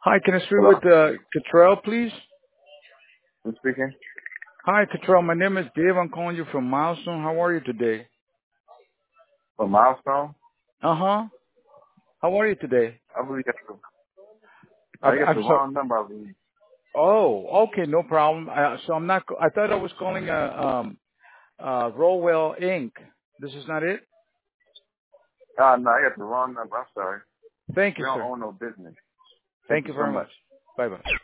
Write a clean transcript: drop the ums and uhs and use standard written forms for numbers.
Hi, can I speak Hello? with Cottrell, please? Who's speaking? Hi, Cottrell. My name is Dave. I'm calling you from Milestone. How are you today? For Milestone? Uh-huh. How are you today? I believe I got I'm the so. wrong number, I believe. Oh, okay, no problem. So I'm not. I thought I was calling Rowell Inc. This is not it. No, I got the wrong number. I'm sorry. Thank We you, don't sir. own no business. Thank Thank you you so very much. much. Bye bye.